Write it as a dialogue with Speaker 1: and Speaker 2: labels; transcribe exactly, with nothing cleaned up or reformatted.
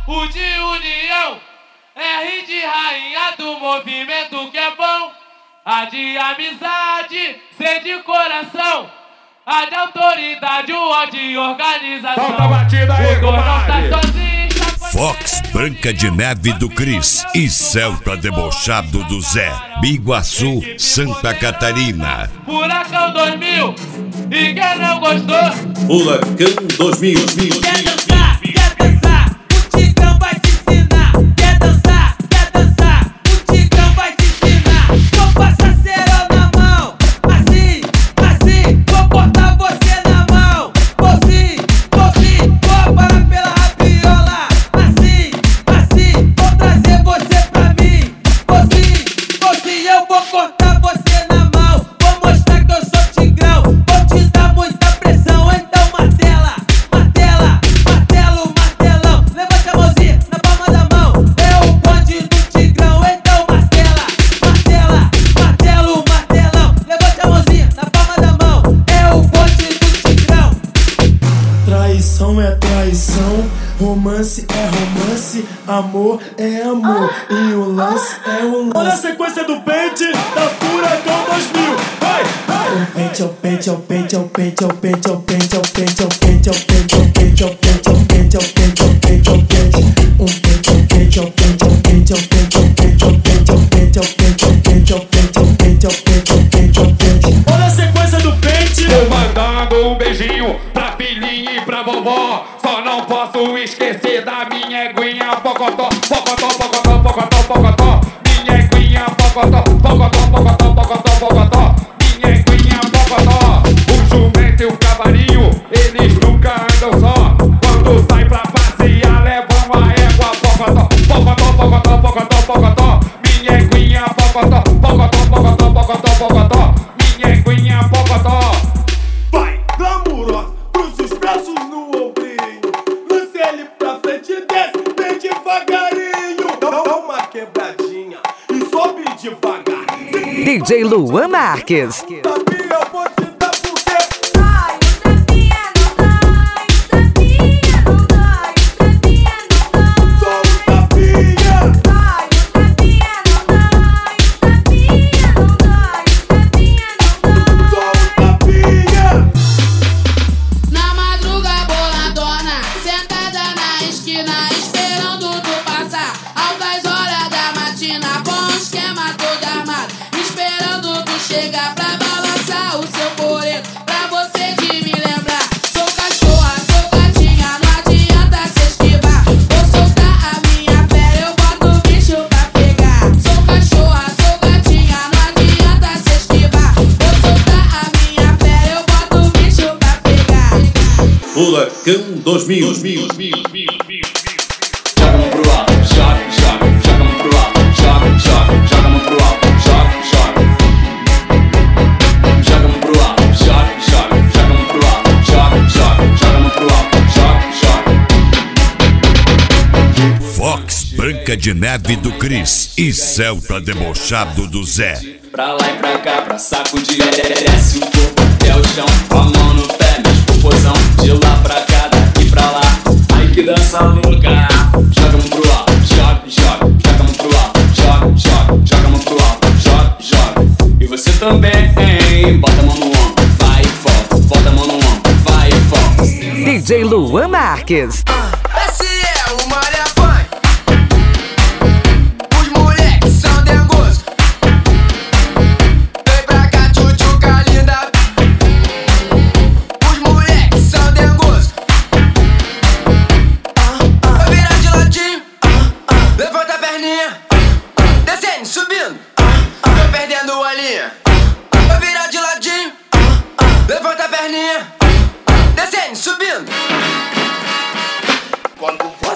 Speaker 1: U de união, R de rainha do movimento que é bom. A de amizade, C de coração. A de autoridade, o O de organização.
Speaker 2: Solta a batida aí,
Speaker 1: o Gordão tá
Speaker 2: comadre.
Speaker 1: sozinho,
Speaker 3: Fox, Branca de Neve do Cris e Celta Debochado do Zé. Biguaçu, Santa Catarina.
Speaker 1: Furacão dois mil, e quem não gostou?
Speaker 4: Furacão dois mil.
Speaker 1: Quer dançar, quer dançar, o Tigrão vai te ensinar. Quer dançar, quer dançar, o Tigrão vai te ensinar. Vou passar cerol na mão, assim, assim. Vou botar você na mão, vou sim, vou sim. Vou parar pela rabiola, assim, assim. Vou trazer você pra mim, vou sim, vou sim. Eu vou cortar você na mão, vou mostrar que eu sou Tigrão. Vou te dar muita pressão, então martela, martela, martelo, martelão. Levante a mãozinha na palma da mão. É o bonde do Tigrão, então martela, martela, martelo, martelão. Levante a mãozinha na palma da mão. É o bonde do Tigrão.
Speaker 5: Traição é traição, romance é romance, amor é amor e o lance é o lance. Olha a sequência do pente da Furacão dois mil. Vai, vai. O pente, é o pente, é o pente, é o pente, é o pente, é o pente, é o pente, é o pente, é o pente, é o pente, é o pente, é o pente, é o pente, é o pente, é o pente. Um pente, é o pente, é o pente, é o pente, é o pente, é o pente, é o pente, é o pente, é o pente, é o pente, é o pente, é o pente, é o pente, é o pente, é o pente. Olha a sequência do pente.
Speaker 2: Tô mandando um beijinho pra filhinha e pra vovó. Só não posso esquecer da minha eguinha pocotó, pocotó, pocotó, pocotó, pocotó. Minha eguinha pocotó, pocotó, pocotó, pocotó, pocotó. Minha eguinha pocotó. O jumento e o cavalinho, eles nunca andam só. Quando sai pra passear, levam a égua pocotó, pocotó, pocotó, pocotó, pocotó. Minha eguinha pocotó, pocotó, pocotó, pocotó, pocotó. Minha eguinha pocotó.
Speaker 5: Vai, glamurosa, cruza os braços no ombrinho. Lance ele pra frente e desce bem devagarinho. Dá dá uma quebradinha e sobe devagar.
Speaker 6: D J Luan Marques.
Speaker 5: Sabia, eu vou te dar porque
Speaker 7: Ai, o tapinha não dói, o tapinha não dói, o tapinha não dói.
Speaker 5: sou o tapinha.
Speaker 7: Ai, o tapinha não dói, o tapinha não dói, o tapinha não
Speaker 5: Sou
Speaker 7: dói.
Speaker 5: o tapinha.
Speaker 8: Na madruga boladona, sentada na esquina, esperando tu passar. Altas horas da matina, com o esquema todo armado, esperando tu chegar pra balançar o seu coreto, pra você de me lembrar. Sou cachorra, sou gatinha, não adianta se esquivar. Vou soltar a minha fera, eu boto o bicho pra pegar. Sou cachorra, sou gatinha, não adianta se esquivar. Vou soltar a minha fera, eu boto o bicho pra pegar.
Speaker 4: Furacão dois mil.
Speaker 9: Joga a mão pro alto, joga, joga, joga a mão pro alto, joga, joga, joga a mão pro alto, joga, joga. Joga a mão pro alto, joga, joga, joga a mão pro alto, joga, joga, joga a mão pro alto, joga, joga.
Speaker 3: Fox, Branca de Neve do Cris e Celta Debochado do Zé.
Speaker 9: Pra lá e pra cá, pra sacudir, desce o corpo até o chão, com a mão no pé, mexe popozão, de lá pra cá, daqui pra lá, ai que dança louca. Joga a mão pro alto, joga, joga, joga a mão pro alto, joga, joga, joga a mão pro alto, joga, joga. E você também, bota a mão no ombro, vai e volta, bota a mão no ombro, vai e volta.
Speaker 6: D J Luan Marques.
Speaker 1: Esse é o Malha Funk. Os moleques são dengosos. Vem pra cá, tchutchuca linda. Os moleques são dengosos. Vai virar de ladinho. Levanta a perninha. Descendo, subindo. Tô perdendo a linha. Vai virar de ladinho. Levanta a perninha. Descendo, subindo. Quando